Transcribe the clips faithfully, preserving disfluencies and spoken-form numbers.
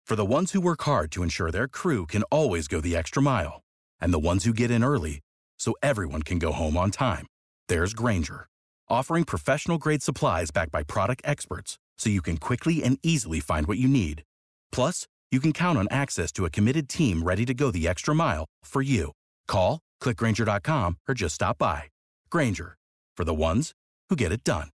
For the ones who work hard to ensure their crew can always go the extra mile, and the ones who get in early so everyone can go home on time, there's Grainger, offering professional-grade supplies backed by product experts so you can quickly and easily find what you need. Plus, you can count on access to a committed team ready to go the extra mile for you. Call, click Grainger dot com, or just stop by. Grainger, for the ones who get it done.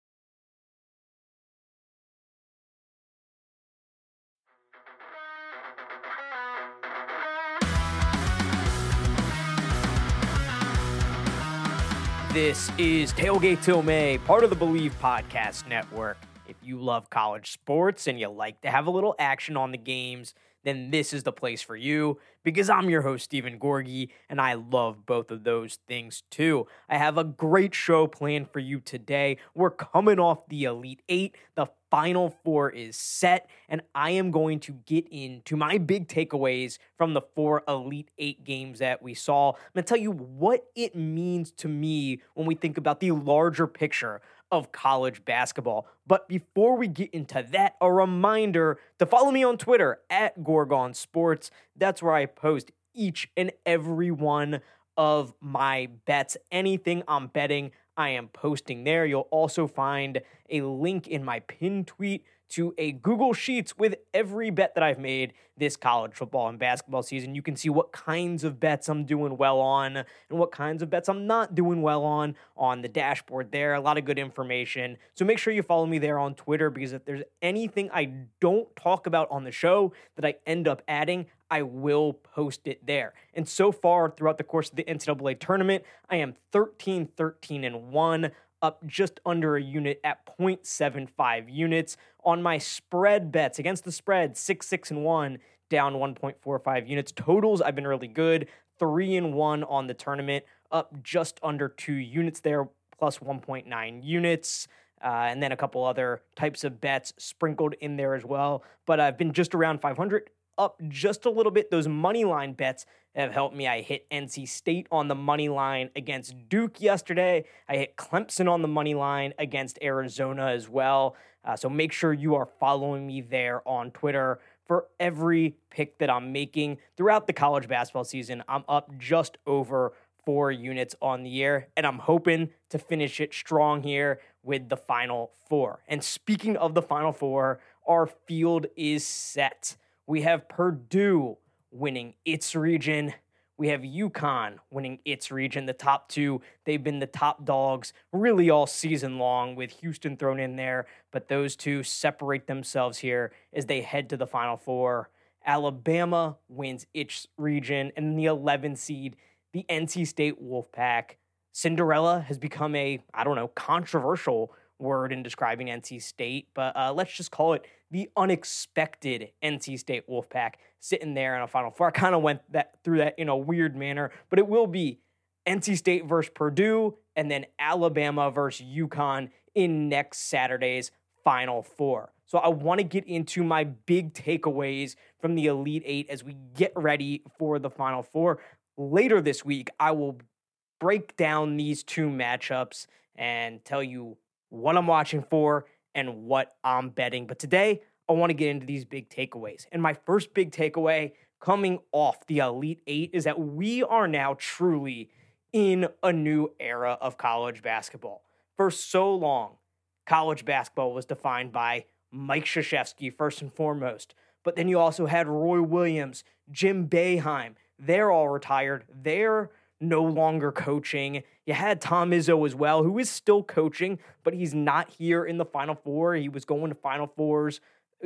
This is Tailgate Till May, part of the Believe Podcast Network. If you love college sports and you like to have a little action on the games, then this is the place for you, because I'm your host, Stephen Gorgie, and I love both of those things too. I have a great show planned for you today. We're coming off the Elite Eight. The Final Four is set, and I am going to get into my big takeaways from the four Elite Eight games that we saw. I'm going to tell you what it means to me when we think about the larger picture of college basketball. But before we get into that, a reminder to follow me on Twitter at Gorgon Sports. That's where I post each and every one of my bets. Anything I'm betting, I am posting there. You'll also find a link in my pinned tweet to a Google Sheets with every bet that I've made this college football and basketball season. You can see what kinds of bets I'm doing well on and what kinds of bets I'm not doing well on on the dashboard there. A lot of good information. So make sure you follow me there on Twitter, because if there's anything I don't talk about on the show that I end up adding, I will post it there. And so far throughout the course of the N C double A tournament, I am thirteen, thirteen, and one, up just under a unit at point seven five units. On my spread bets against the spread, six, six, and one, down one point four five units. Totals, I've been really good. three and one on the tournament, up just under two units there, plus one point nine units. Uh, and then a couple other types of bets sprinkled in there as well. But I've been just around five hundred, up just a little bit. Those money line bets have helped me. I hit N C State on the money line against Duke yesterday. I hit Clemson on the money line against Arizona as well. Uh, so make sure you are following me there on Twitter for every pick that I'm making throughout the college basketball season. I'm up just over four units on the year, and I'm hoping to finish it strong here with the Final Four. And speaking of the Final Four, our field is set. We have Purdue winning its region. We have UConn winning its region, the top two. They've been the top dogs really all season long, with Houston thrown in there. But those two separate themselves here as they head to the Final Four. Alabama wins its region, and the eleven seed, the N C State Wolfpack. Cinderella has become a, I don't know, controversial word in describing N C State, but uh, let's just call it the unexpected N C State Wolfpack sitting there in a Final Four. I kind of went that through that in a weird manner, but it will be N C State versus Purdue, and then Alabama versus UConn in next Saturday's Final Four. So I want to get into my big takeaways from the Elite Eight as we get ready for the Final Four. Later this week, I will break down these two matchups and tell you what I'm watching for and what I'm betting. But today, I want to get into these big takeaways. And my first big takeaway coming off the Elite Eight is that we are now truly in a new era of college basketball. For so long, college basketball was defined by Mike Krzyzewski first and foremost. But then you also had Roy Williams, Jim Boeheim. They're all retired. They're no longer coaching. You had Tom Izzo as well, who is still coaching, but he's not here in the Final Four. He was going to Final Fours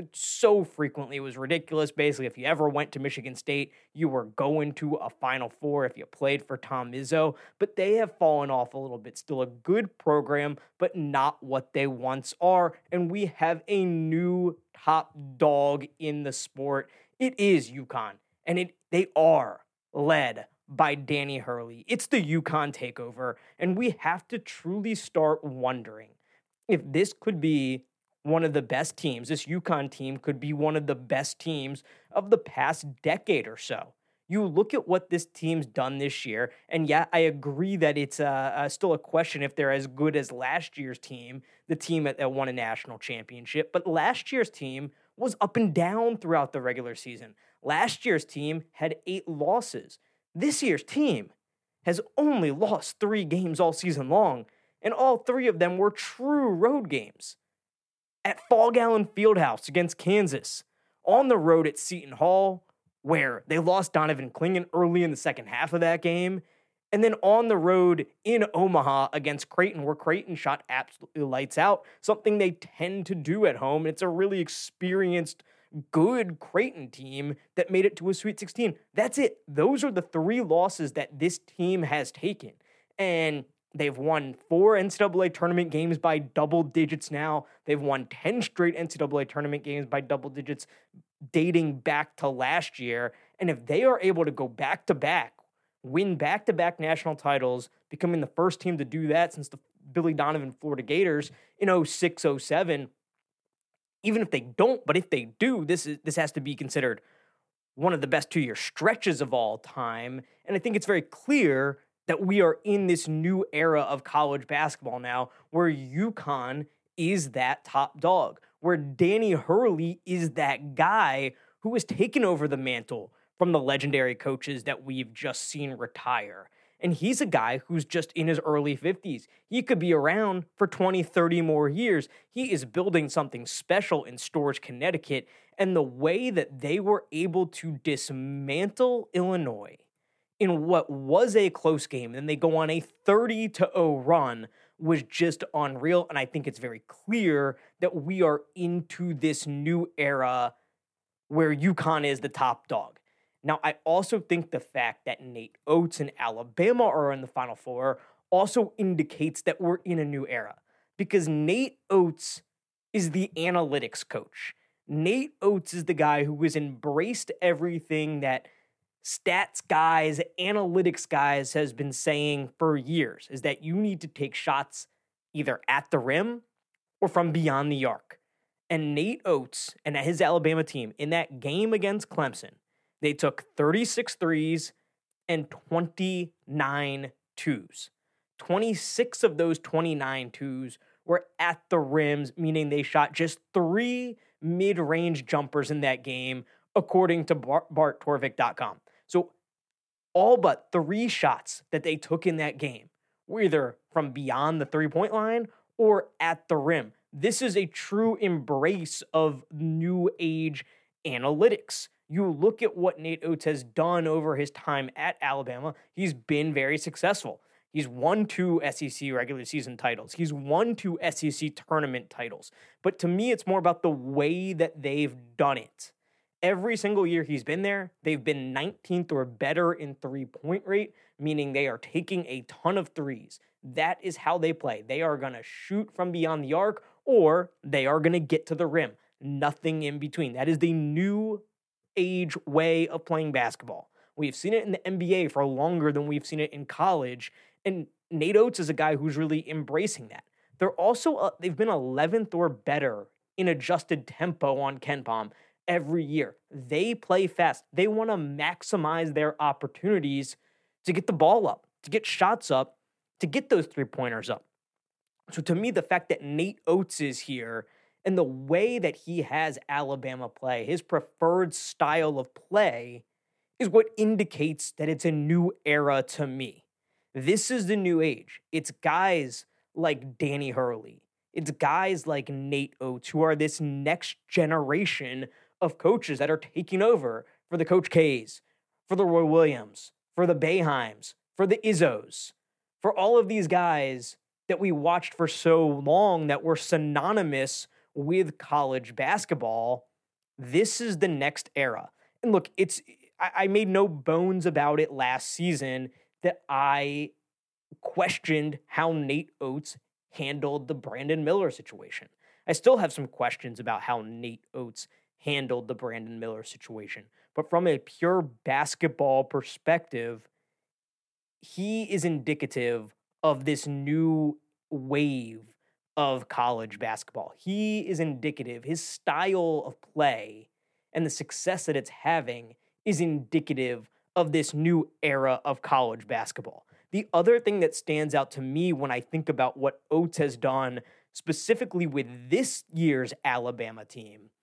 so frequently. It was ridiculous. Basically, if you ever went to Michigan State, you were going to a Final Four if you played for Tom Izzo. But they have fallen off a little bit. Still a good program, but not what they once are. And we have a new top dog in the sport. It is UConn, and it they are led by Danny Hurley. It's the UConn takeover, and we have to truly start wondering if this could be one of the best teams. This UConn team could be one of the best teams of the past decade or so. You look at what this team's done this year, and yeah, I agree that it's uh, uh, still a question if they're as good as last year's team, the team that, that won a national championship. But last year's team was up and down throughout the regular season. Last year's team had eight losses. This year's team has only lost three games all season long, and all three of them were true road games. At Fall Gallon Fieldhouse against Kansas, on the road at Seton Hall, where they lost Donovan Clingan early in the second half of that game, and then on the road in Omaha against Creighton, where Creighton shot absolutely lights out, something they tend to do at home. It's a really experienced, good Creighton team that made it to a Sweet sixteen. That's it. Those are the three losses that this team has taken. And they've won four N C double A tournament games by double digits now. They've won ten straight N C double A tournament games by double digits dating back to last year. And if they are able to go back-to-back, win back-to-back national titles, becoming the first team to do that since the Billy Donovan Florida Gators in oh six oh seven, even if they don't, but if they do, this is this has to be considered one of the best two-year stretches of all time. And I think it's very clear that we are in this new era of college basketball now where UConn is that top dog, where Danny Hurley is that guy who has taken over the mantle from the legendary coaches that we've just seen retire. And he's a guy who's just in his early fifties. He could be around for twenty, thirty more years. He is building something special in Storrs, Connecticut. And the way that they were able to dismantle Illinois in what was a close game, and then they go on a thirty to oh run, was just unreal. And I think it's very clear that we are into this new era where UConn is the top dog. Now, I also think the fact that Nate Oates and Alabama are in the Final Four also indicates that we're in a new era, because Nate Oates is the analytics coach. Nate Oates is the guy who has embraced everything that stats guys, analytics guys has been saying for years, is that you need to take shots either at the rim or from beyond the arc. And Nate Oates and his Alabama team in that game against Clemson, they took thirty-six threes and twenty-nine twos. twenty-six of those twenty-nine twos were at the rims, meaning they shot just three mid-range jumpers in that game, according to Bart Torvik dot com. So all but three shots that they took in that game were either from beyond the three-point line or at the rim. This is a true embrace of new age analytics. You look at what Nate Oates has done over his time at Alabama. He's been very successful. He's won two S E C regular season titles. He's won two S E C tournament titles. But to me, it's more about the way that they've done it. Every single year he's been there, they've been nineteenth or better in three-point rate, meaning they are taking a ton of threes. That is how they play. They are going to shoot from beyond the arc, or they are going to get to the rim. Nothing in between. That is the new age way of playing basketball. We've seen it in the N B A for longer than we've seen it in college, and Nate Oates is a guy who's really embracing that. They're also, uh, they've been eleventh or better in adjusted tempo on KenPom every year. They play fast. They want to maximize their opportunities to get the ball up, to get shots up, to get those three-pointers up. So to me, the fact that Nate Oates is here and the way that he has Alabama play, his preferred style of play, is what indicates that it's a new era to me. This is the new age. It's guys like Danny Hurley. It's guys like Nate Oates who are this next generation of coaches that are taking over for the Coach K's, for the Roy Williams, for the Boeheims, for the Izzos, for all of these guys that we watched for so long that were synonymous with college basketball. This is the next era. And look, it's I, I made no bones about it last season that I questioned how Nate Oates handled the Brandon Miller situation. I still have some questions about how Nate Oates handled the Brandon Miller situation. But from a pure basketball perspective, he is indicative of this new wave of college basketball. He is indicative. His style of play and the success that it's having is indicative of this new era of college basketball. The other thing that stands out to me when I think about what Oates has done specifically with this year's Alabama team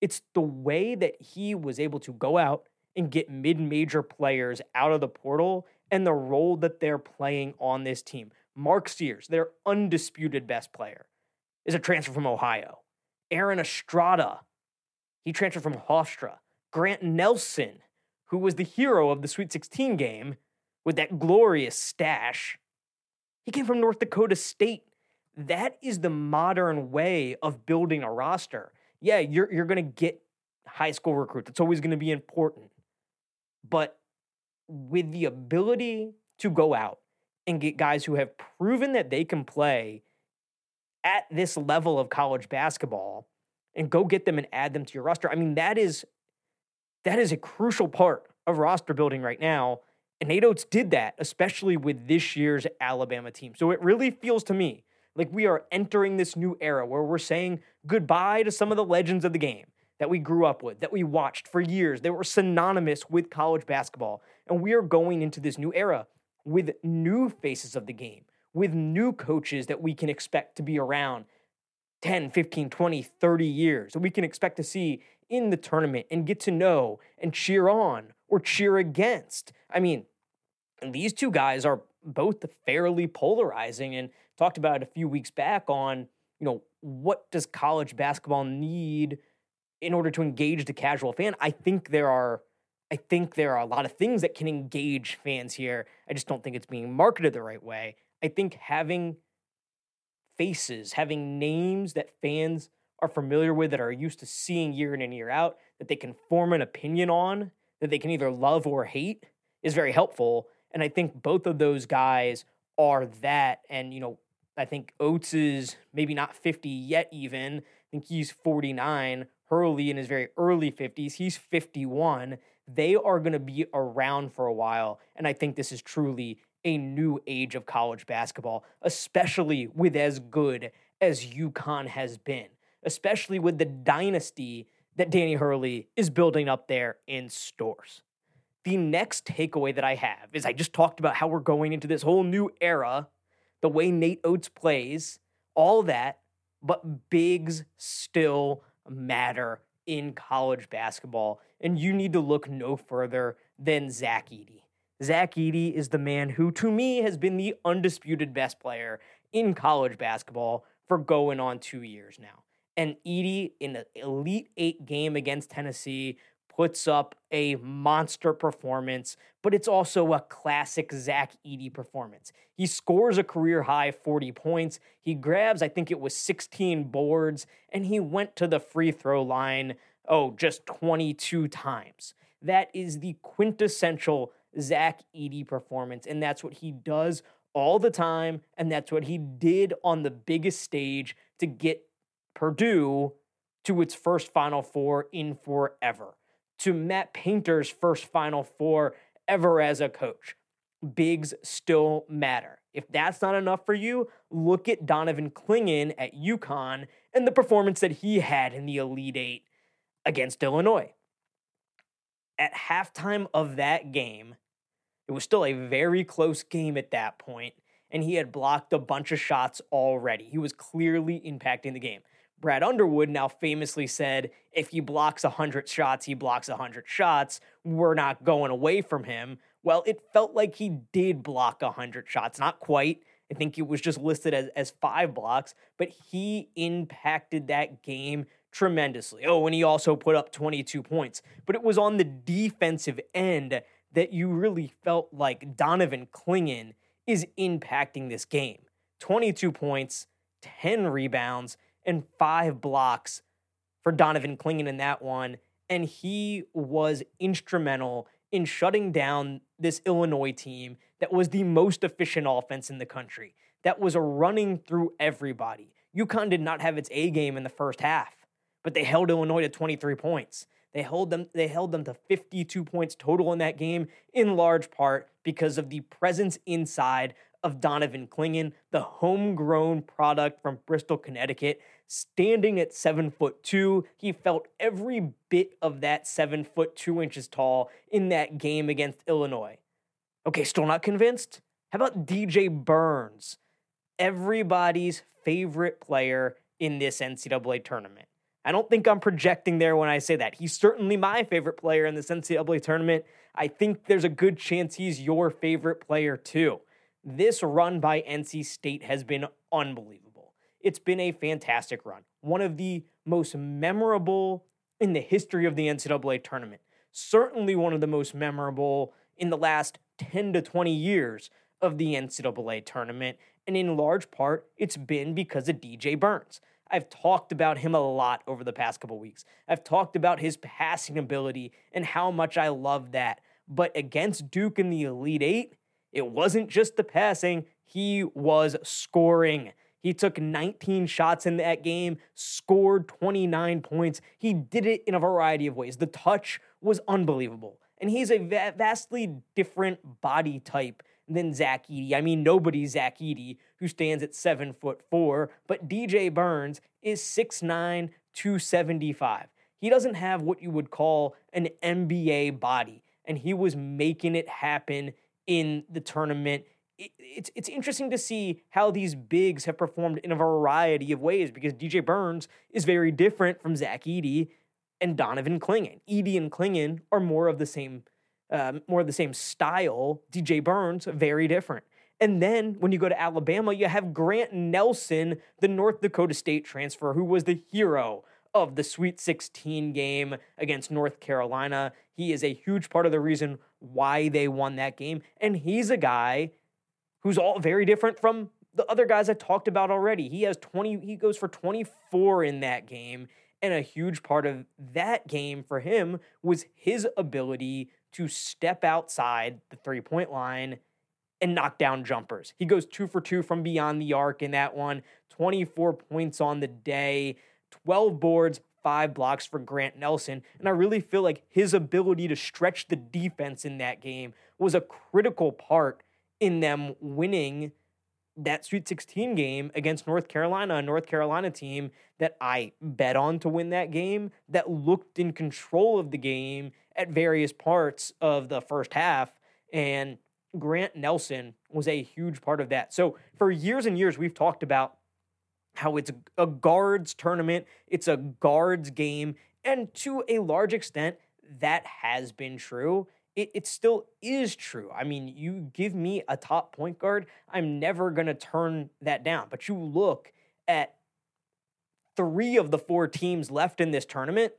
It's the way that he was able to go out and get mid-major players out of the portal and the role that they're playing on this team. Mark Sears, their undisputed best player, is a transfer from Ohio. Aaron Estrada, he transferred from Hofstra. Grant Nelson, who was the hero of the Sweet sixteen game with that glorious stash, he came from North Dakota State. That is the modern way of building a roster. Yeah, you're, you're going to get high school recruits. It's always going to be important. But with the ability to go out and get guys who have proven that they can play at this level of college basketball and go get them and add them to your roster, I mean, that is that is a crucial part of roster building right now. And Nate Oates did that, especially with this year's Alabama team. So it really feels to me like we are entering this new era where we're saying goodbye to some of the legends of the game that we grew up with, that we watched for years, that were synonymous with college basketball. And we are going into this new era with new faces of the game, with new coaches that we can expect to be around ten, fifteen, twenty, thirty years, that we can expect to see in the tournament and get to know and cheer on or cheer against. I mean, these two guys are both fairly polarizing, and talked about it a few weeks back on, you know, what does college basketball need in order to engage the casual fan? I think there are, I think there are a lot of things that can engage fans here. I just don't think it's being marketed the right way. I think having faces, having names that fans are familiar with, that are used to seeing year in and year out, that they can form an opinion on, that they can either love or hate, is very helpful. And I think both of those guys are that. And, you know, I think Oates is maybe not fifty yet even. I think he's forty-nine. Hurley in his very early fifties. He's fifty-one. They are going to be around for a while. And I think this is truly a new age of college basketball, especially with as good as UConn has been, especially with the dynasty that Danny Hurley is building up there in Storrs. The next takeaway that I have is I just talked about how we're going into this whole new era, the way Nate Oates plays, all that, but bigs still matter in college basketball. And you need to look no further than Zach Edey. Zach Edey is the man who, to me, has been the undisputed best player in college basketball for going on two years now. And Edey, in an Elite Eight game against Tennessee, puts up a monster performance, but it's also a classic Zach Edey performance. He scores a career-high forty points. He grabs, I think it was sixteen boards, and he went to the free throw line, oh, just twenty-two times. That is the quintessential Zach Edey performance, and that's what he does all the time, and that's what he did on the biggest stage to get Purdue to its first Final Four in forever, to Matt Painter's first Final Four ever as a coach. Bigs still matter. If that's not enough for you, look at Donovan Clingan at UConn and the performance that he had in the Elite Eight against Illinois. At halftime of that game, it was still a very close game at that point, and he had blocked a bunch of shots already. He was clearly impacting the game. Brad Underwood now famously said, if he blocks one hundred shots, he blocks one hundred shots. We're not going away from him. Well, it felt like he did block one hundred shots. Not quite. I think it was just listed as, as five blocks, but he impacted that game tremendously. Oh, and he also put up twenty-two points. But it was on the defensive end that you really felt like Donovan Clingan is impacting this game. twenty-two points, ten rebounds, and five blocks for Donovan Clingan in that one. And he was instrumental in shutting down this Illinois team that was the most efficient offense in the country, that was running through everybody. UConn did not have its A game in the first half, but they held Illinois to twenty-three points. They held them, they held them to fifty-two points total in that game, in large part because of the presence inside of Donovan Clingan, the homegrown product from Bristol, Connecticut, standing at seven foot two. He felt every bit of that seven foot two inches tall in that game against Illinois. Okay, still not convinced? How about D J Burns, everybody's favorite player in this N C double A tournament? I don't think I'm projecting there when I say that. He's certainly my favorite player in this N C double A tournament. I think there's a good chance he's your favorite player too. This run by N C State has been unbelievable. It's been a fantastic run. One of the most memorable in the history of the N C double A tournament. Certainly one of the most memorable in the last ten to twenty years of the N C double A tournament. And in large part, it's been because of D J Burns. I've talked about him a lot over the past couple weeks. I've talked about his passing ability and how much I love that. But against Duke in the Elite Eight, it wasn't just the passing, he was scoring. He took nineteen shots in that game, scored twenty-nine points. He did it in a variety of ways. The touch was unbelievable. And he's a va- vastly different body type than Zach Edey. I mean, nobody's Zach Edey, who stands at seven foot four, but D J Burns is six nine, two seventy-five. He doesn't have what you would call an N B A body, and he was making it happen in the tournament. It, it's it's interesting to see how these bigs have performed in a variety of ways, because D J Burns is very different from Zach Edey and Donovan Clingan. Edey and Clingan are more of the same Um, more of the same style. D J Burns, very different. And then when you go to Alabama, you have Grant Nelson, the North Dakota State transfer, who was the hero of the Sweet sixteen game against North Carolina. He is a huge part of the reason why they won that game. And he's a guy who's all very different from the other guys I talked about already. He has twenty, he goes for twenty-four in that game. And a huge part of that game for him was his ability to step outside the three-point line and knock down jumpers. He goes two for two from beyond the arc in that one, twenty-four points on the day, twelve boards, five blocks for Grant Nelson. And I really feel like his ability to stretch the defense in that game was a critical part in them winning that Sweet sixteen game against North Carolina, a North Carolina team that I bet on to win that game, that looked in control of the game at various parts of the first half, and Grant Nelson was a huge part of that. So for years and years, we've talked about how it's a guards tournament, it's a guards game, and to a large extent, that has been true. It, it still is true. I mean, you give me a top point guard, I'm never going to turn that down. But you look at three of the four teams left in this tournament,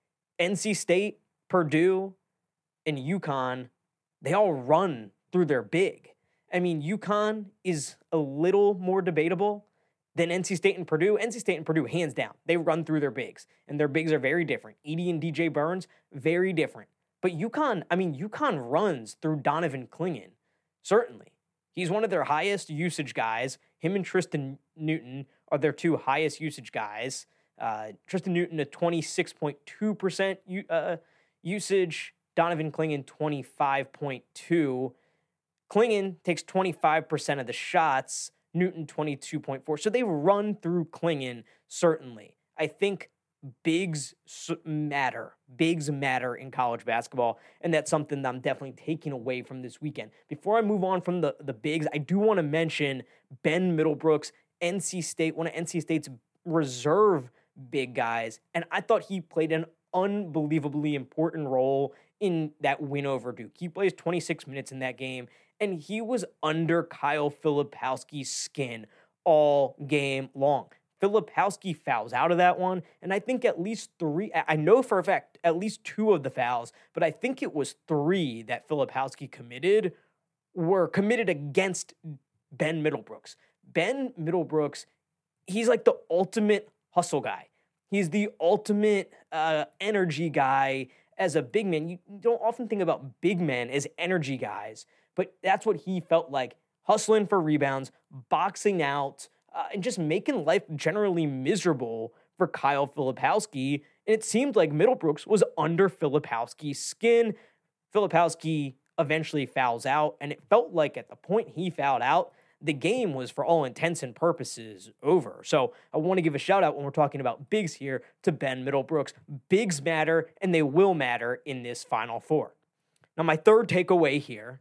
N C State, Purdue, and UConn, they all run through their big. I mean, UConn is a little more debatable than N C State and Purdue. N C State and Purdue, hands down, they run through their bigs, and their bigs are very different. Edey and D J Burns, very different. But UConn, I mean, UConn runs through Donovan Clingan, certainly. He's one of their highest usage guys. Him and Tristan Newton are their two highest usage guys. Uh, Tristan Newton at twenty-six point two percent uh, usage, Donovan Clingan twenty-five point two. Clingan takes twenty-five percent of the shots, Newton twenty-two point four. So they run through Clingan, certainly. I think bigs matter. Bigs matter in college basketball, and that's something that I'm definitely taking away from this weekend. Before I move on from the, the bigs, I do want to mention Ben Middlebrooks, N C State, one of N C State's reserve big guys, and I thought he played an unbelievably important role in that win over Duke. He plays twenty-six minutes in that game, and he was under Kyle Filipowski's skin all game long. Filipowski fouls out of that one, and I think at least three, I know for a fact, at least two of the fouls, but I think it was three that Filipowski committed were committed against Ben Middlebrooks. Ben Middlebrooks, he's like the ultimate hustle guy. He's the ultimate uh, energy guy as a big man. You don't often think about big men as energy guys, but that's what he felt like, hustling for rebounds, boxing out, Uh, and just making life generally miserable for Kyle Filipowski. And it seemed like Middlebrooks was under Filipowski's skin. Filipowski eventually fouls out, and it felt like at the point he fouled out, the game was, for all intents and purposes, over. So I want to give a shout out when we're talking about bigs here to Ben Middlebrooks. Bigs matter, and they will matter in this Final Four. Now, my third takeaway here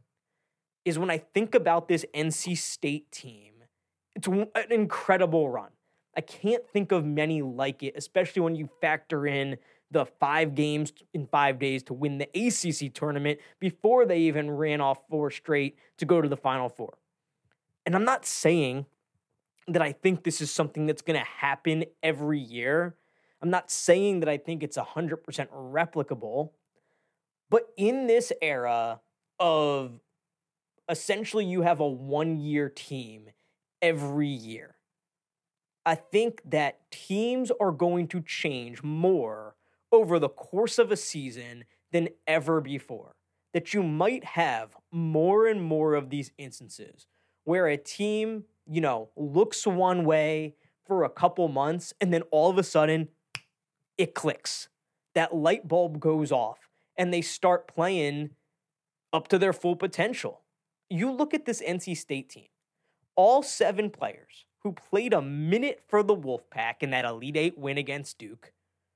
is when I think about this N C State team, it's an incredible run. I can't think of many like it, especially when you factor in the five games in five days to win the A C C tournament before they even ran off four straight to go to the Final Four. And I'm not saying that I think this is something that's going to happen every year. I'm not saying that I think it's one hundred percent replicable. But in this era of essentially you have a one-year team every year, I think that teams are going to change more over the course of a season than ever before. That you might have more and more of these instances where a team, you know, looks one way for a couple months and then all of a sudden it clicks. That light bulb goes off and they start playing up to their full potential. You look at this N C State team, all seven players who played a minute for the Wolfpack in that Elite Eight win against Duke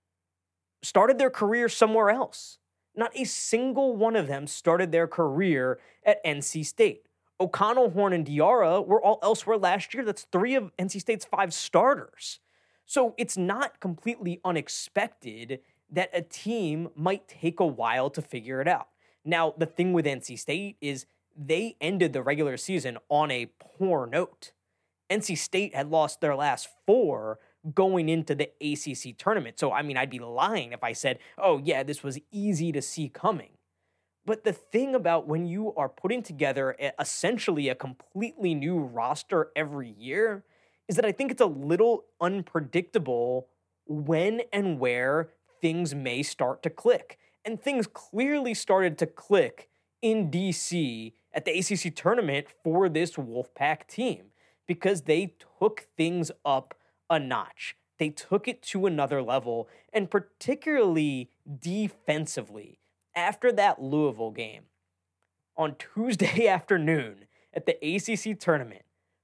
started their career somewhere else. Not a single one of them started their career at N C State. O'Connell, Horn, and Diarra were all elsewhere last year. That's three of N C State's five starters. So it's not completely unexpected that a team might take a while to figure it out. Now, the thing with N C State is they ended the regular season on a poor note. N C State had lost their last four going into the A C C tournament. So, I mean, I'd be lying if I said, oh, yeah, this was easy to see coming. But the thing about when you are putting together a, essentially a completely new roster every year is that I think it's a little unpredictable when and where things may start to click. And things clearly started to click in D C at the A C C tournament for this Wolfpack team because they took things up a notch. They took it to another level, and particularly defensively. After that Louisville game on Tuesday afternoon at the A C C tournament,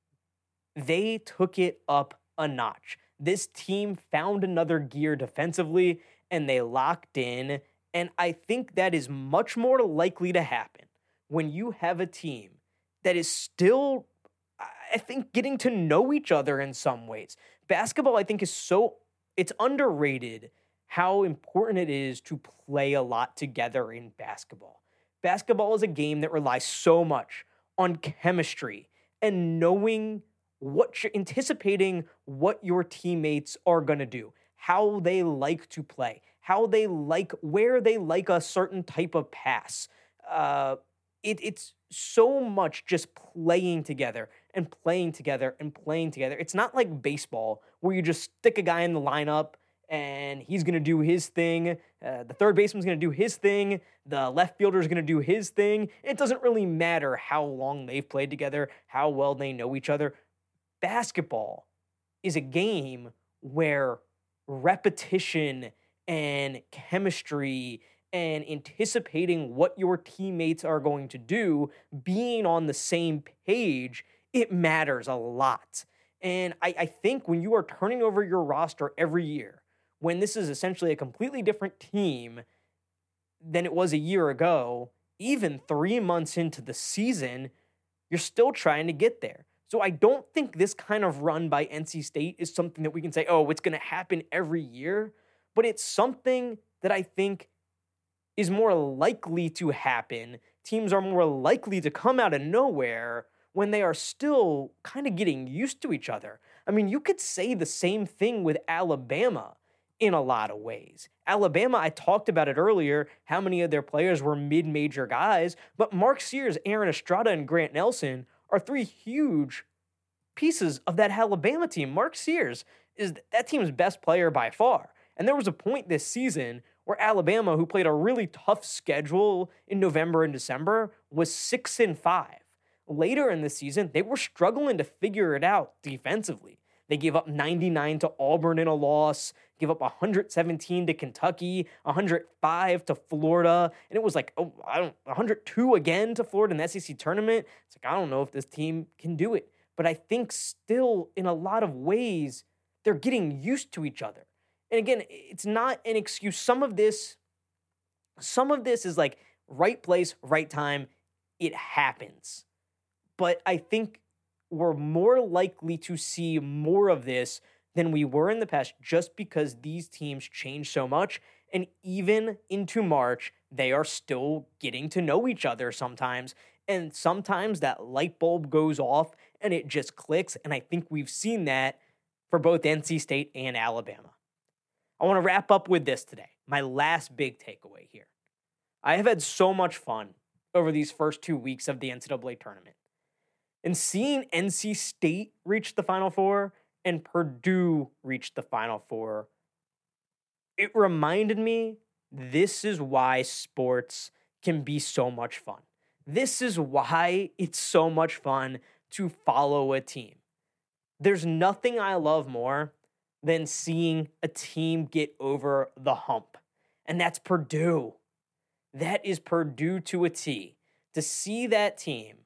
they took it up a notch. This team found another gear defensively, and they locked in, and I think that is much more likely to happen when you have a team that is still, I think, getting to know each other in some ways. Basketball, I think, is so, it's underrated how important it is to play a lot together in basketball. Basketball is a game that relies so much on chemistry and knowing what you're anticipating what your teammates are going to do, how they like to play, how they like, where they like a certain type of pass. Uh, it, it's so much just playing together and playing together and playing together. It's not like baseball where you just stick a guy in the lineup and he's going to do his thing. Uh, the third baseman's going to do his thing. The left fielder's going to do his thing. It doesn't really matter how long they've played together, how well they know each other. Basketball is a game where repetition and chemistry and anticipating what your teammates are going to do, being on the same page, it matters a lot. And I, I think when you are turning over your roster every year, when this is essentially a completely different team than it was a year ago, even three months into the season, you're still trying to get there. So I don't think this kind of run by N C State is something that we can say, oh, it's going to happen every year, but it's something that I think is more likely to happen. Teams are more likely to come out of nowhere when they are still kind of getting used to each other. I mean, you could say the same thing with Alabama in a lot of ways. Alabama, I talked about it earlier, how many of their players were mid-major guys, but Mark Sears, Aaron Estrada, and Grant Nelson are three huge pieces of that Alabama team. Mark Sears is that team's best player by far. And there was a point this season where Alabama, who played a really tough schedule in November and December, was six and five. Later in the season, they were struggling to figure it out defensively. They gave up ninety-nine to Auburn in a loss, gave up one hundred seventeen to Kentucky, one hundred five to Florida, and it was like, oh, I don't, one hundred two again to Florida in the S E C tournament. It's like, I don't know if this team can do it. But I think still, in a lot of ways, they're getting used to each other. And again, it's not an excuse. Some of this, some of this is like right place, right time. It happens. But I think we're more likely to see more of this than we were in the past just because these teams change so much. And even into March, they are still getting to know each other sometimes. And sometimes that light bulb goes off and it just clicks. And I think we've seen that for both N C State and Alabama. I want to wrap up with this today. My last big takeaway here. I have had so much fun over these first two weeks of the N C double A tournament. And seeing N C State reach the Final Four and Purdue reach the Final Four, it reminded me this is why sports can be so much fun. This is why it's so much fun to follow a team. There's nothing I love more than seeing a team get over the hump. And that's Purdue. That is Purdue to a T. To see that team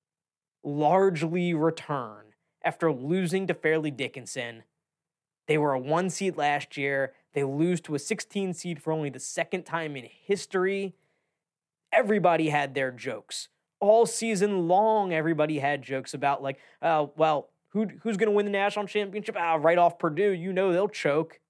largely return after losing to Fairleigh Dickinson. They were a one seed last year. They lose to a sixteen seed for only the second time in history. Everybody had their jokes. All season long, everybody had jokes about like, uh, well, who, who's going to win the national championship? Ah, right off Purdue, you know they'll choke.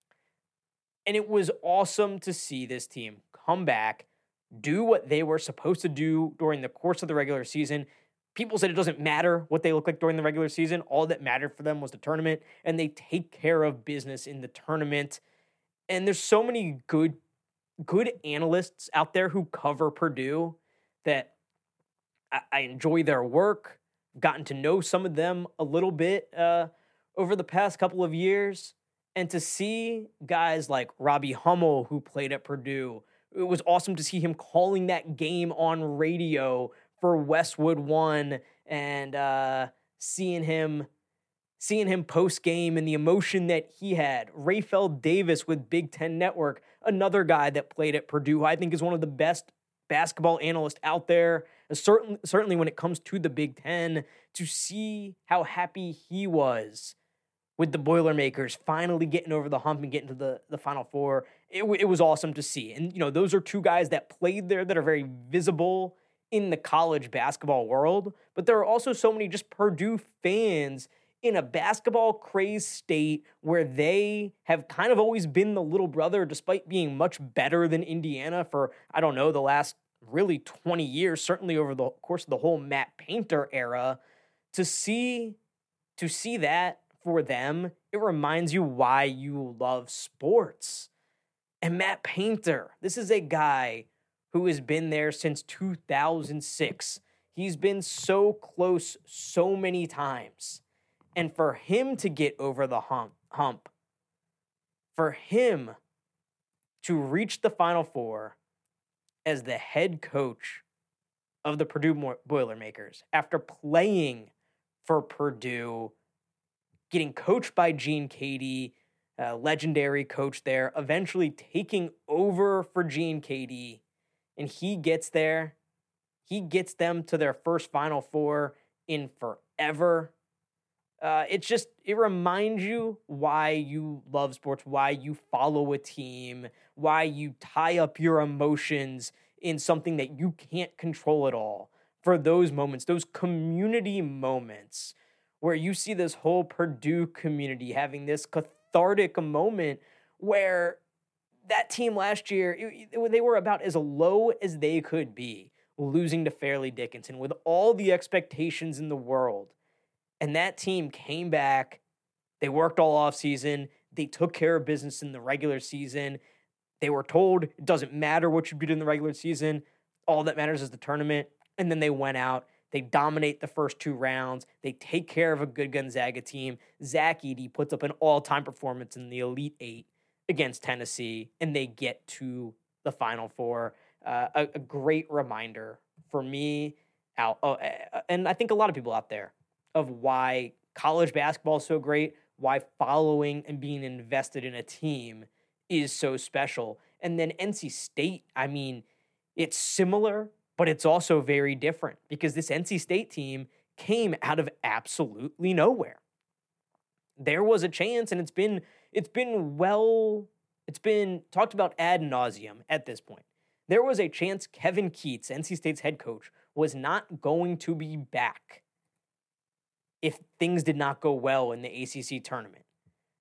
And it was awesome to see this team come back, do what they were supposed to do during the course of the regular season. People said it doesn't matter what they look like during the regular season. All that mattered for them was the tournament, and they take care of business in the tournament. And there's so many good, good analysts out there who cover Purdue that I, I enjoy their work. Gotten to know some of them a little bit uh, over the past couple of years. And to see guys like Robbie Hummel, who played at Purdue, it was awesome to see him calling that game on radio for Westwood One, and uh, seeing him seeing him post-game and the emotion that he had. Rayfeld Davis with Big Ten Network, another guy that played at Purdue, who I think is one of the best basketball analysts out there, certainly, certainly when it comes to the Big Ten, to see how happy he was with the Boilermakers finally getting over the hump and getting to the, the Final Four. It, it was awesome to see. And, you know, those are two guys that played there that are very visible in the college basketball world. But there are also so many just Purdue fans in a basketball-crazed state where they have kind of always been the little brother despite being much better than Indiana for, I don't know, the last really twenty years, certainly over the course of the whole Matt Painter era. To see, to see that for them, it reminds you why you love sports. And Matt Painter, this is a guy who has been there since two thousand six. He's been so close so many times. And for him to get over the hump, hump, for him to reach the Final Four as the head coach of the Purdue Boilermakers after playing for Purdue, getting coached by Gene Cady, a legendary coach there, eventually taking over for Gene Cady, and he gets there. He gets them to their first Final Four in forever. Uh, it's just, it reminds you why you love sports, why you follow a team, why you tie up your emotions in something that you can't control at all. For those moments, those community moments where you see this whole Purdue community having this cathartic moment where that team last year, it, it, they were about as low as they could be, losing to Fairleigh Dickinson with all the expectations in the world. And that team came back. They worked all offseason. They took care of business in the regular season. They were told it doesn't matter what you do in the regular season. All that matters is the tournament. And then they went out. They dominate the first two rounds. They take care of a good Gonzaga team. Zach Edey puts up an all-time performance in the Elite Eight against Tennessee, and they get to the Final Four. Uh, a, a great reminder for me, out, oh, and I think a lot of people out there, of why college basketball is so great, why following and being invested in a team is so special. And then N C State, I mean, it's similar, but it's also very different because this N C State team came out of absolutely nowhere. There was a chance, and it's been it's been well, it's been talked about ad nauseum at this point. There was a chance Kevin Keatts, N C State's head coach, was not going to be back if things did not go well in the A C C tournament.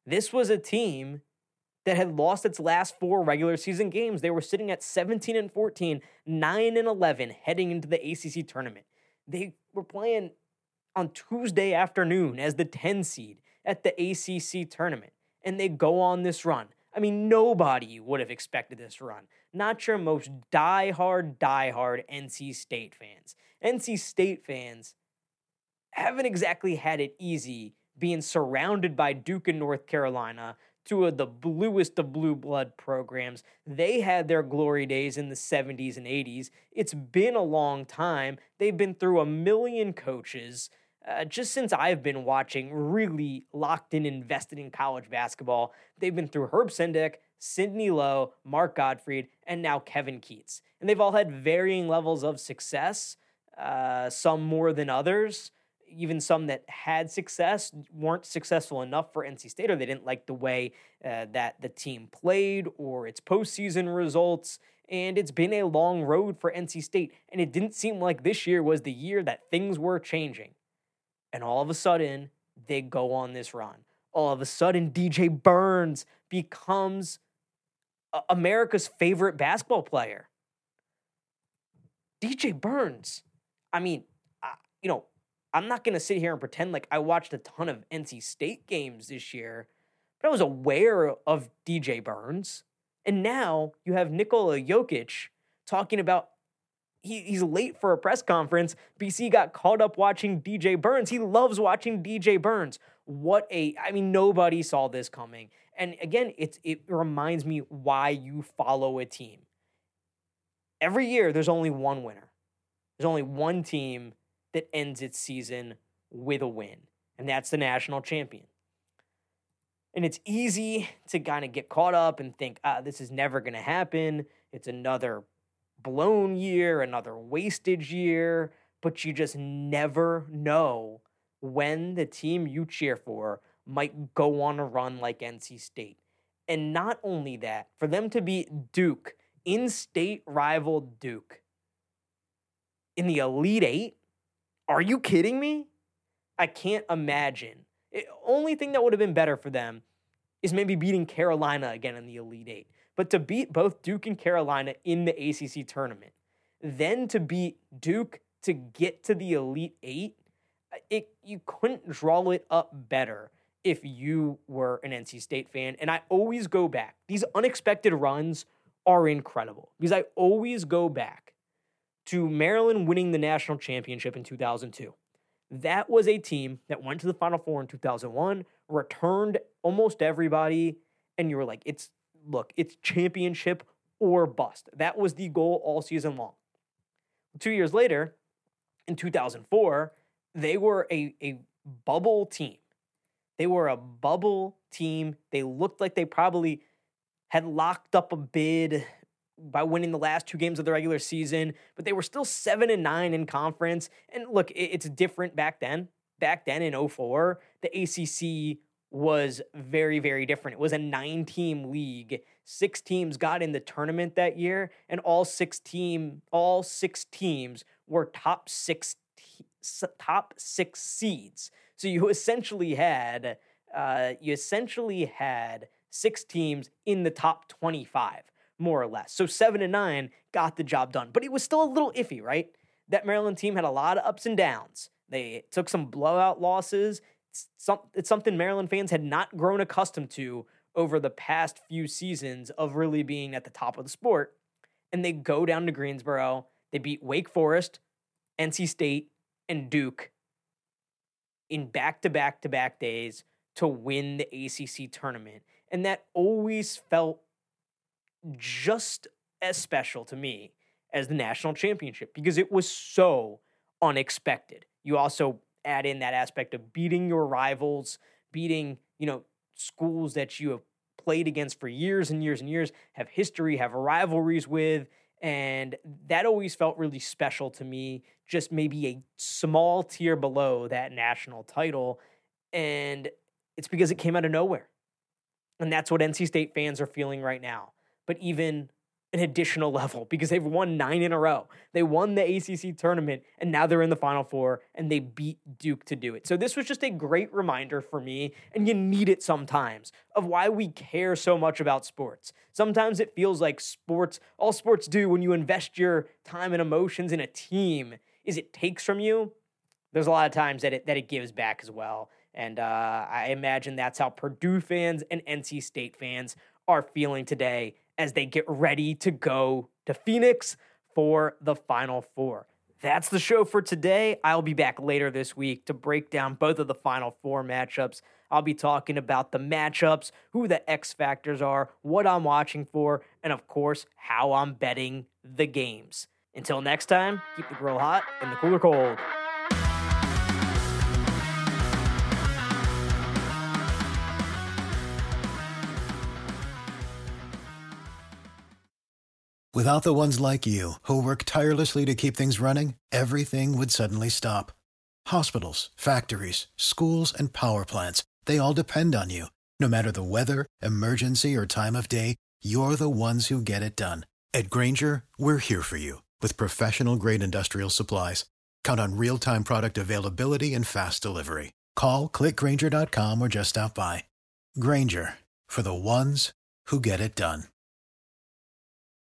This was a team that had lost its last four regular season games. They were sitting at seventeen and fourteen, nine and eleven heading into the A C C tournament. They were playing on Tuesday afternoon as the ten seed at the A C C tournament, and they go on this run. I mean, nobody would have expected this run. Not your most diehard, diehard N C State fans. N C State fans haven't exactly had it easy being surrounded by Duke and North Carolina, two of the bluest of blue blood programs. They had their glory days in the seventies and eighties. It's been a long time. They've been through a million coaches. Uh, just since I've been watching, really locked in, invested in college basketball, they've been through Herb Sendek, Sidney Lowe, Mark Gottfried, and now Kevin Keatts. And they've all had varying levels of success, uh, some more than others. Even some that had success weren't successful enough for N C State, or they didn't like the way uh, that the team played or its postseason results. And it's been a long road for N C State, and it didn't seem like this year was the year that things were changing. And all of a sudden, they go on this run. All of a sudden, D J Burns becomes uh, America's favorite basketball player. D J Burns, I mean, uh, you know, I'm not going to sit here and pretend like I watched a ton of N C State games this year, but I was aware of D J Burns. And now you have Nikola Jokic talking about he, he's late for a press conference. B C got caught up watching D J Burns. He loves watching D J Burns. What a, I mean, nobody saw this coming. And again, it's, it reminds me why you follow a team. Every year, there's only one winner. There's only one team that ends its season with a win, and that's the national champion. And it's easy to kind of get caught up and think, ah, this is never going to happen. It's another blown year, another wastage year, but you just never know when the team you cheer for might go on a run like N C State. And not only that, for them to beat Duke, in-state rival Duke, in the Elite Eight, are you kidding me? I can't imagine. The only thing that would have been better for them is maybe beating Carolina again in the Elite Eight. But to beat both Duke and Carolina in the A C C tournament, then to beat Duke to get to the Elite Eight, it, you couldn't draw it up better if you were an N C State fan. And I always go back. These unexpected runs are incredible because I always go back to Maryland winning the national championship in two thousand two. That was a team that went to the Final Four in two thousand one, returned almost everybody, and you were like, it's, look, it's championship or bust. That was the goal all season long. Two years later, in two thousand four, they were a, a bubble team. They were a bubble team. They looked like they probably had locked up a bid by winning the last two games of the regular season, but they were still seven and nine in conference. And look, it's different back then. Back then in oh four, the A C C was very, very different. It was a nine-team league. Six teams got in the tournament that year, and all six team, all six teams were top six, top six seeds. So you essentially had, uh, you essentially had six teams in the top twenty-five. More or less. So seven and nine got the job done. But it was still a little iffy, right? That Maryland team had a lot of ups and downs. They took some blowout losses. It's, some, it's something Maryland fans had not grown accustomed to over the past few seasons of really being at the top of the sport. And they go down to Greensboro. They beat Wake Forest, N C State, and Duke in back-to-back-to-back days to win the A C C tournament. And that always felt just as special to me as the national championship because it was so unexpected. You also add in that aspect of beating your rivals, beating, you know, schools that you have played against for years and years and years, have history, have rivalries with, and that always felt really special to me, just maybe a small tier below that national title, and it's because it came out of nowhere. And that's what N C State fans are feeling right now. But even an additional level because they've won nine in a row. They won the A C C tournament, and now they're in the Final Four, and they beat Duke to do it. So this was just a great reminder for me, and you need it sometimes, of why we care so much about sports. Sometimes it feels like sports, all sports do when you invest your time and emotions in a team is it takes from you. There's a lot of times that it, that it gives back as well. And uh, I imagine that's how Purdue fans and N C State fans are feeling today as they get ready to go to Phoenix for the Final Four. That's the show for today. I'll be back later this week to break down both of the Final Four matchups. I'll be talking about the matchups, who the X factors are, what I'm watching for, and of course, how I'm betting the games. Until next time, keep the grill hot and the cooler cold. Without the ones like you, who work tirelessly to keep things running, everything would suddenly stop. Hospitals, factories, schools, and power plants, they all depend on you. No matter the weather, emergency, or time of day, you're the ones who get it done. At Grainger, we're here for you with professional-grade industrial supplies. Count on real-time product availability and fast delivery. Call, click Grainger dot com, or just stop by. Grainger, for the ones who get it done.